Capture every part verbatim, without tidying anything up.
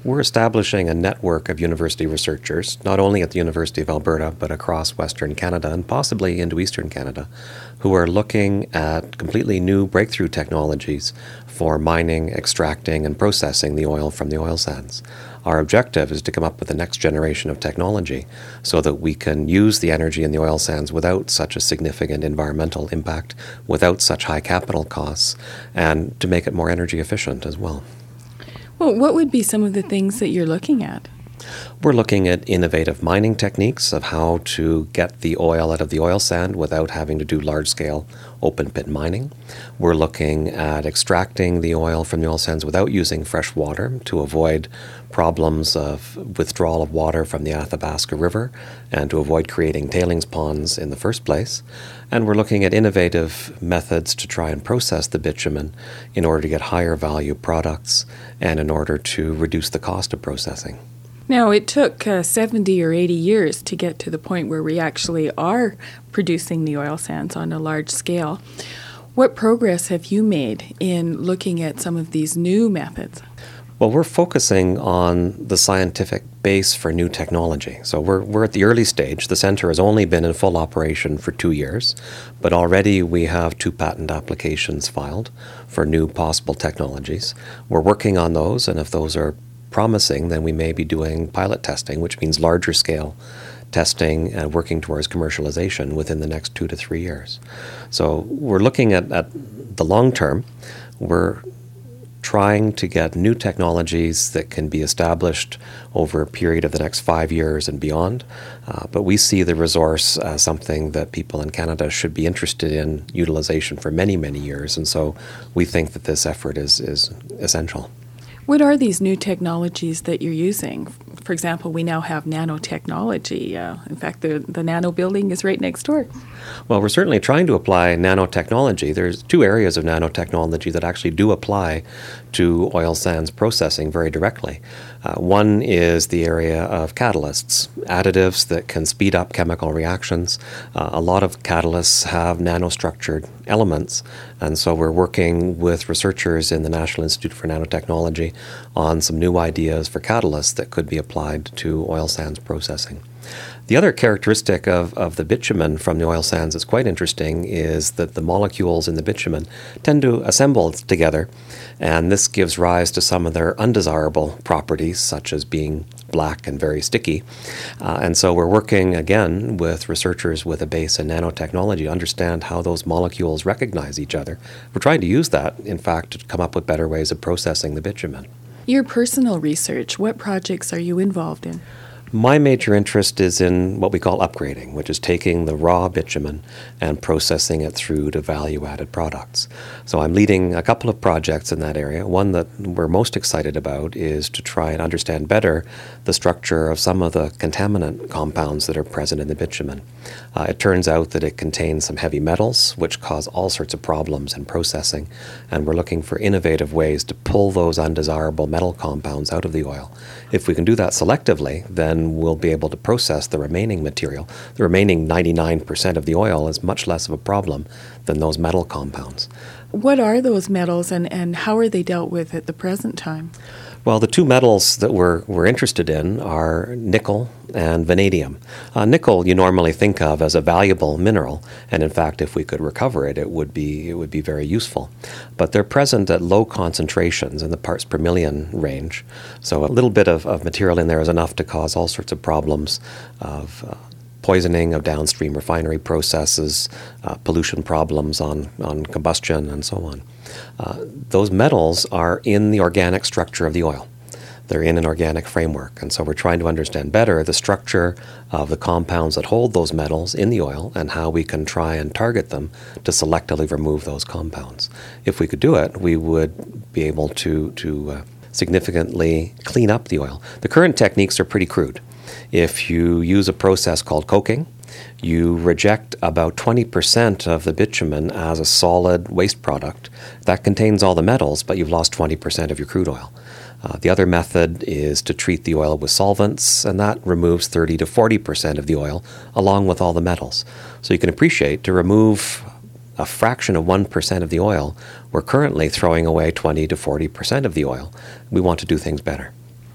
We're establishing a network of university researchers, not only at the University of Alberta, but across Western Canada and possibly into Eastern Canada, who are looking at completely new breakthrough technologies for mining, extracting, and processing the oil from the oil sands. Our objective is to come up with the next generation of technology so that we can use the energy in the oil sands without such a significant environmental impact, without such high capital costs, and to make it more energy efficient as well. Well, what would be some of the things that you're looking at? We're looking at innovative mining techniques of how to get the oil out of the oil sand without having to do large-scale open-pit mining. We're looking at extracting the oil from the oil sands without using fresh water to avoid problems of withdrawal of water from the Athabasca River and to avoid creating tailings ponds in the first place. And we're looking at innovative methods to try and process the bitumen in order to get higher value products and in order to reduce the cost of processing. Now, it took uh, seventy or eighty years to get to the point where we actually are producing the oil sands on a large scale. What progress have you made in looking at some of these new methods? Well, we're focusing on the scientific base for new technology. So we're we're at the early stage. The center has only been in full operation for two years, but already we have two patent applications filed for new possible technologies. We're working on those, and if those are promising, then we may be doing pilot testing, which means larger scale testing and working towards commercialization within the next two to three years. So we're looking at, at the long term. We're trying to get new technologies that can be established over a period of the next five years and beyond. Uh, but we see the resource as something that people in Canada should be interested in utilization for many, many years. And so we think that this effort is, is essential. What are these new technologies that you're using? For example, we now have nanotechnology. Uh, in fact, the, the nano building is right next door. Well, we're certainly trying to apply nanotechnology. There's two areas of nanotechnology that actually do apply to oil sands processing very directly. Uh, one is the area of catalysts, additives that can speed up chemical reactions. Uh, a lot of catalysts have nanostructured elements, and so we're working with researchers in the National Institute for Nanotechnology on some new ideas for catalysts that could be applied to oil sands processing. The other characteristic of, of the bitumen from the oil sands that's quite interesting is that the molecules in the bitumen tend to assemble together, and this gives rise to some of their undesirable properties, such as being black and very sticky. Uh, and so we're working, again, with researchers with a base in nanotechnology to understand how those molecules recognize each other. We're trying to use that, in fact, to come up with better ways of processing the bitumen. Your personal research, what projects are you involved in? My major interest is in what we call upgrading, which is taking the raw bitumen and processing it through to value-added products. So I'm leading a couple of projects in that area. One that we're most excited about is to try and understand better the structure of some of the contaminant compounds that are present in the bitumen. Uh, it turns out that it contains some heavy metals, which cause all sorts of problems in processing, and we're looking for innovative ways to pull those undesirable metal compounds out of the oil. If we can do that selectively, then we'll be able to process the remaining material. The remaining ninety-nine percent of the oil is much less of a problem than those metal compounds. What are those metals, and, and how are they dealt with at the present time? Well, the two metals that we're, we're interested in are nickel and vanadium. Uh, nickel you normally think of as a valuable mineral, and in fact, if we could recover it, it would be it would be very useful. But they're present at low concentrations in the parts per million range, so a little bit of, of material in there is enough to cause all sorts of problems of uh, poisoning of downstream refinery processes, uh, pollution problems on, on combustion, and so on. Uh, those metals are in the organic structure of the oil. They're in an organic framework, and so we're trying to understand better the structure of the compounds that hold those metals in the oil and how we can try and target them to selectively remove those compounds. If we could do it, we would be able to, to uh, significantly clean up the oil. The current techniques are pretty crude. If you use a process called coking, you reject about twenty percent of the bitumen as a solid waste product that contains all the metals, but you've lost twenty percent of your crude oil. Uh, the other method is to treat the oil with solvents, and that removes thirty to forty percent of the oil, along with all the metals. So you can appreciate, to remove a fraction of one percent of the oil, we're currently throwing away twenty to forty percent of the oil. We want to do things better.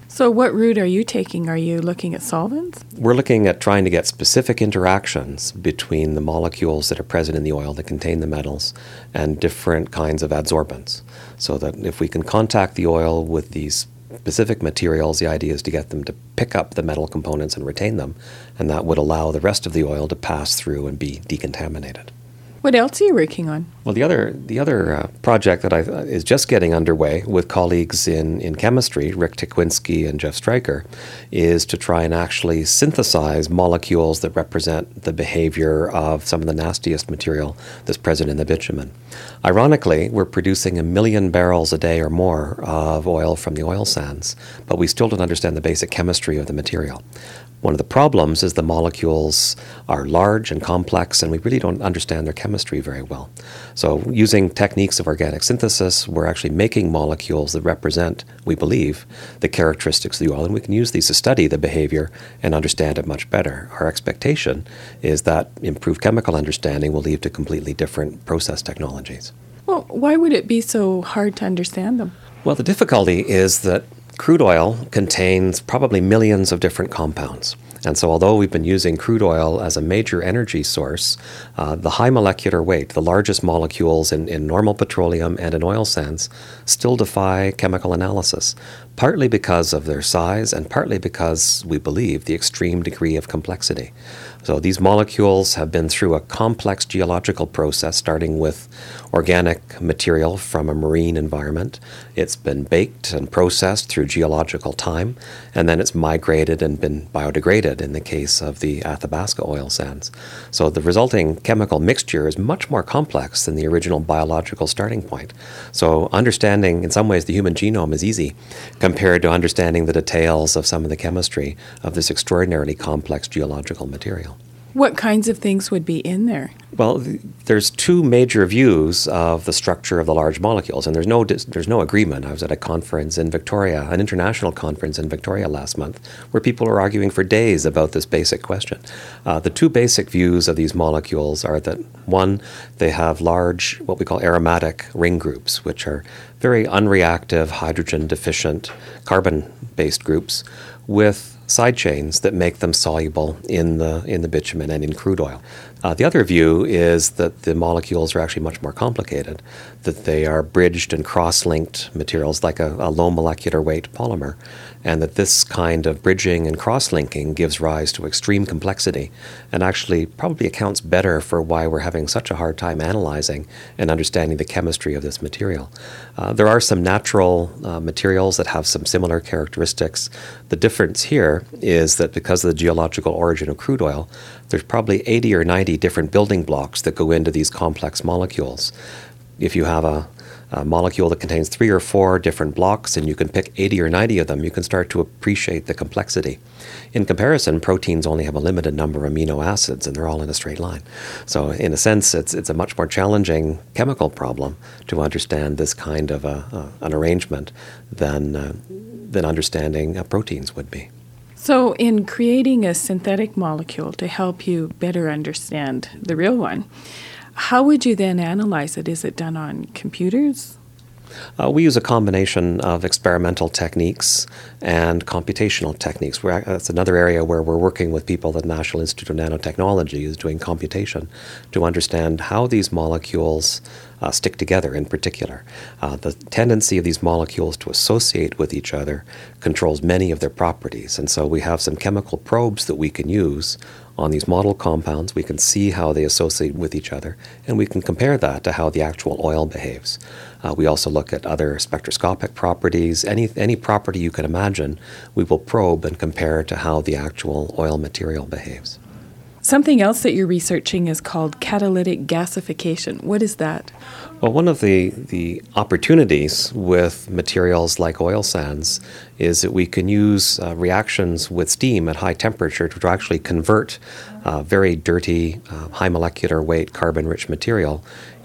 So what route are you taking? Are you looking at solvents? We're looking at trying to get specific interactions between the molecules that are present in the oil that contain the metals and different kinds of adsorbents. So that if we can contact the oil with these specific materials, the idea is to get them to pick up the metal components and retain them, and that would allow the rest of the oil to pass through and be decontaminated. What else are you working on? Well, the other the other uh, project that I uh, is just getting underway with colleagues in, in chemistry, Rick Tekwinski and Jeff Stryker, is to try and actually synthesize molecules that represent the behavior of some of the nastiest material that's present in the bitumen. Ironically, we're producing a million barrels a day or more of oil from the oil sands, but we still don't understand the basic chemistry of the material. One of the problems is the molecules are large and complex, and we really don't understand their chemistry very well. So using techniques of organic synthesis, we're actually making molecules that represent, we believe, the characteristics of the oil, and we can use these to study the behavior and understand it much better. Our expectation is that improved chemical understanding will lead to completely different process technologies. Well, why would it be so hard to understand them? Well, the difficulty is that crude oil contains probably millions of different compounds. And so although we've been using crude oil as a major energy source, uh, the high molecular weight, the largest molecules in, in normal petroleum and in oil sands, still defy chemical analysis, partly because of their size and partly because, we believe, the extreme degree of complexity. So these molecules have been through a complex geological process, starting with organic material from a marine environment. It's been baked and processed through geological time, and then it's migrated and been biodegraded in the case of the Athabasca oil sands. So the resulting chemical mixture is much more complex than the original biological starting point. So understanding, in some ways, the human genome is easy compared to understanding the details of some of the chemistry of this extraordinarily complex geological material. What kinds of things would be in there? Well, th- there's two major views of the structure of the large molecules, and there's no dis- there's no agreement. I was at a conference in Victoria, an international conference in Victoria last month, where people were arguing for days about this basic question. Uh, the two basic views of these molecules are that, one, they have large, what we call aromatic ring groups, which are very unreactive, hydrogen-deficient, carbon-based groups with side chains that make them soluble in the in the bitumen and in crude oil. Uh, the other view is that the molecules are actually much more complicated, that they are bridged and cross-linked materials like a, a low molecular weight polymer, and that this kind of bridging and cross-linking gives rise to extreme complexity and actually probably accounts better for why we're having such a hard time analyzing and understanding the chemistry of this material. Uh, there are some natural uh, materials that have some similar characteristics. The difference here is that because of the geological origin of crude oil, there's probably eighty or ninety different building blocks that go into these complex molecules. If you have a, a molecule that contains three or four different blocks and you can pick eighty or ninety of them, you can start to appreciate the complexity. In comparison, proteins only have a limited number of amino acids and they're all in a straight line. So in a sense, it's it's a much more challenging chemical problem to understand this kind of a, a, an arrangement than, uh, than understanding uh, proteins would be. So in creating a synthetic molecule to help you better understand the real one, how would you then analyze it? Is it done on computers? Uh, we use a combination of experimental techniques and computational techniques. We're, that's another area where we're working with people at the National Institute of Nanotechnology, is doing computation to understand how these molecules uh, stick together in particular. Uh, the tendency of these molecules to associate with each other controls many of their properties. And so we have some chemical probes that we can use on these model compounds. We can see how they associate with each other, and we can compare that to how the actual oil behaves. Uh, we also look at other spectroscopic properties. Any, any property you can imagine, we will probe and compare to how the actual oil material behaves. Something else that you're researching is called catalytic gasification. What is that? Well, one of the, the opportunities with materials like oil sands is that we can use uh, reactions with steam at high temperature to actually convert uh, very dirty, uh, high molecular weight, carbon-rich material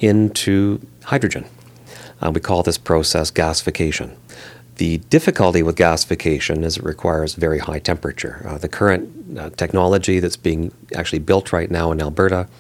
into hydrogen. Uh, we call this process gasification. The difficulty with gasification is it requires very high temperature. Uh, the current uh, technology that's being actually built right now in Alberta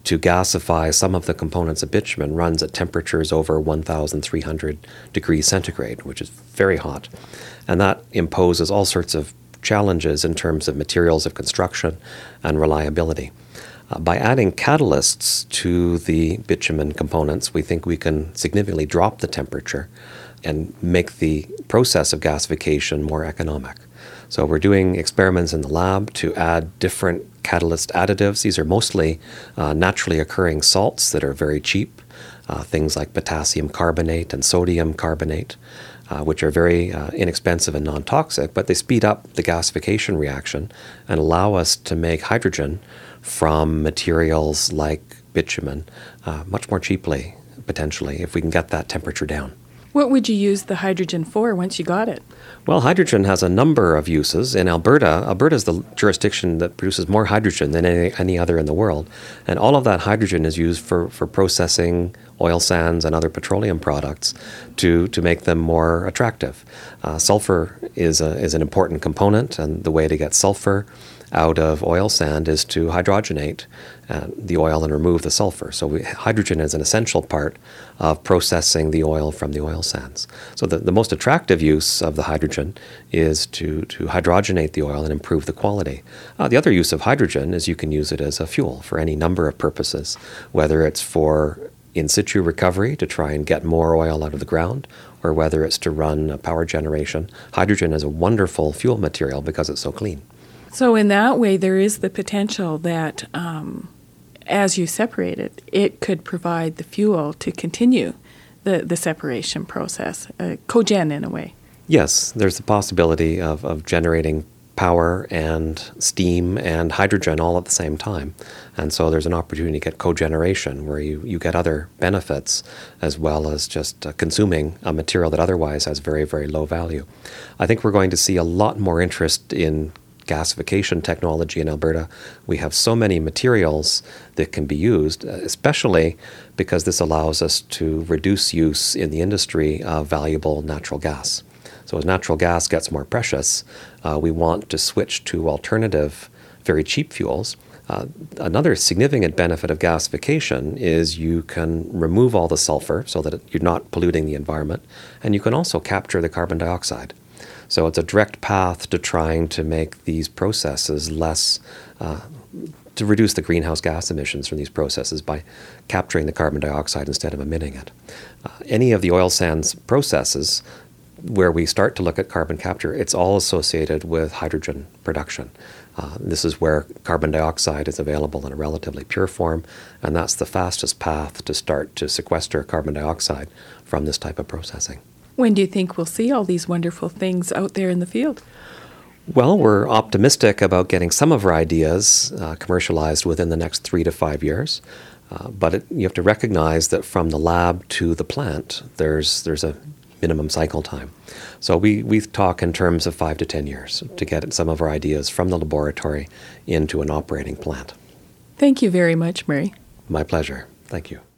to gasify some of the components of bitumen runs at temperatures over one thousand three hundred degrees centigrade, which is very hot. And that imposes all sorts of challenges in terms of materials of construction and reliability. Uh, by adding catalysts to the bitumen components, we think we can significantly drop the temperature and make the process of gasification more economic. So we're doing experiments in the lab to add different catalyst additives. These are mostly uh, naturally occurring salts that are very cheap, uh, things like potassium carbonate and sodium carbonate, uh, which are very uh, inexpensive and non-toxic, but they speed up the gasification reaction and allow us to make hydrogen from materials like bitumen uh, much more cheaply, potentially, if we can get that temperature down. What would you use the hydrogen for once you got it? Well, hydrogen has a number of uses. In Alberta, Alberta is the jurisdiction that produces more hydrogen than any, any other in the world. And all of that hydrogen is used for, for processing oil sands and other petroleum products to, to make them more attractive. Uh, sulfur is, a, is an important component, and the way to get sulfur out of oil sand is to hydrogenate uh, the oil and remove the sulfur. So we, hydrogen is an essential part of processing the oil from the oil sands. So the, the most attractive use of the hydrogen is to, to hydrogenate the oil and improve the quality. Uh, the other use of hydrogen is you can use it as a fuel for any number of purposes, whether it's for in situ recovery to try and get more oil out of the ground, or whether it's to run a power generation. Hydrogen is a wonderful fuel material because it's so clean. So in that way, there is the potential that um, as you separate it, it could provide the fuel to continue the, the separation process, uh, cogen in a way. Yes, there's the possibility of, of generating power and steam and hydrogen all at the same time. And so there's an opportunity to get cogeneration where you, you get other benefits as well as just uh, consuming a material that otherwise has very, very low value. I think we're going to see a lot more interest in gasification technology in Alberta. We have so many materials that can be used, especially because this allows us to reduce use in the industry of valuable natural gas. So as natural gas gets more precious, uh, we want to switch to alternative, very cheap fuels. Uh, another significant benefit of gasification is you can remove all the sulfur so that it, you're not polluting the environment, and you can also capture the carbon dioxide. So it's a direct path to trying to make these processes less, uh, to reduce the greenhouse gas emissions from these processes by capturing the carbon dioxide instead of emitting it. Uh, any of the oil sands processes where we start to look at carbon capture, it's all associated with hydrogen production. Uh, this is where carbon dioxide is available in a relatively pure form, and that's the fastest path to start to sequester carbon dioxide from this type of processing. When do you think we'll see all these wonderful things out there in the field? Well, we're optimistic about getting some of our ideas uh, commercialized within the next three to five years. Uh, but it, you have to recognize that from the lab to the plant, there's there's a minimum cycle time. So we, we talk in terms of five to ten years to get some of our ideas from the laboratory into an operating plant. Thank you very much, Murray. My pleasure. Thank you.